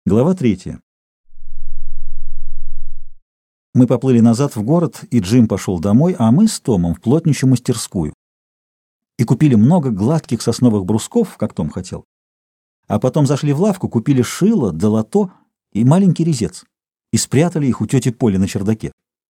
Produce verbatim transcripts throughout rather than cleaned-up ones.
Глава третья. Мы поплыли назад в город, и Джим пошел домой, а мы с Томом в плотничью мастерскую. И купили много гладких сосновых брусков, как Том хотел. А потом зашли в лавку, купили шило, долото и маленький резец, и спрятали их у тети Поли на чердаке.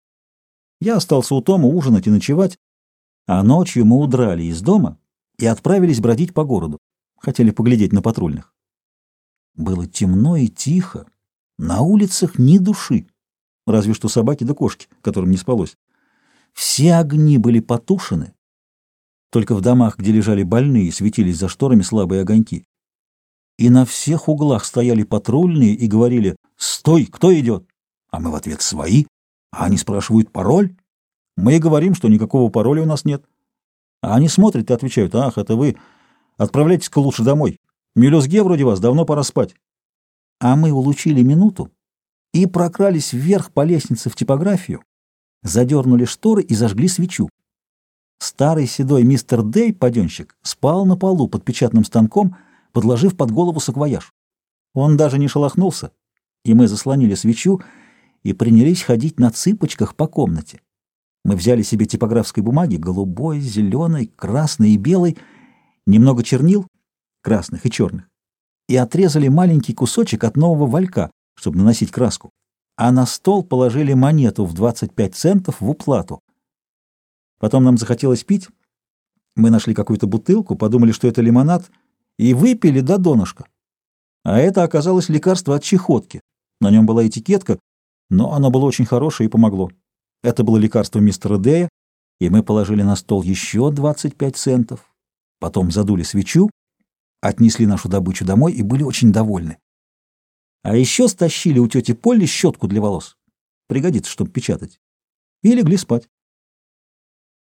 Я остался у Тома ужинать и ночевать, а ночью мы удрали из дома и отправились бродить по городу. Хотели поглядеть на патрульных. Было темно и тихо, на улицах ни души, разве что собаки да кошки, которым не спалось. Все огни были потушены, только в домах, где лежали больные, светились за шторами слабые огоньки. И на всех углах стояли патрульные и говорили: «Стой, кто идет?» А мы в ответ: «Свои». А они спрашивают: «Пароль?» Мы и говорим, что никакого пароля у нас нет. А они смотрят и отвечают: «Ах, это вы, отправляйтесь-ка лучше домой. Мелюзге вроде вас, давно пора спать». А мы улучили минуту и прокрались вверх по лестнице в типографию, задернули шторы и зажгли свечу. Старый седой мистер Дэй, паденщик, спал на полу под печатным станком, подложив под голову саквояж. Он даже не шелохнулся, и мы заслонили свечу и принялись ходить на цыпочках по комнате. Мы взяли себе типографской бумаги, голубой, зеленой, красной и белой, немного чернил, красных и черных, и отрезали маленький кусочек от нового валька, чтобы наносить краску, а на стол положили монету в двадцать пять центов в уплату. Потом нам захотелось пить, мы нашли какую-то бутылку, подумали, что это лимонад, и выпили до донышка. А это оказалось лекарство от чахотки. На нем была этикетка, но оно было очень хорошее и помогло. Это было лекарство мистера Дэя, и мы положили на стол еще двадцать пять центов. Потом задули свечу, отнесли нашу добычу домой и были очень довольны. А еще стащили у тети Полли щетку для волос. Пригодится, чтобы печатать. И легли спать.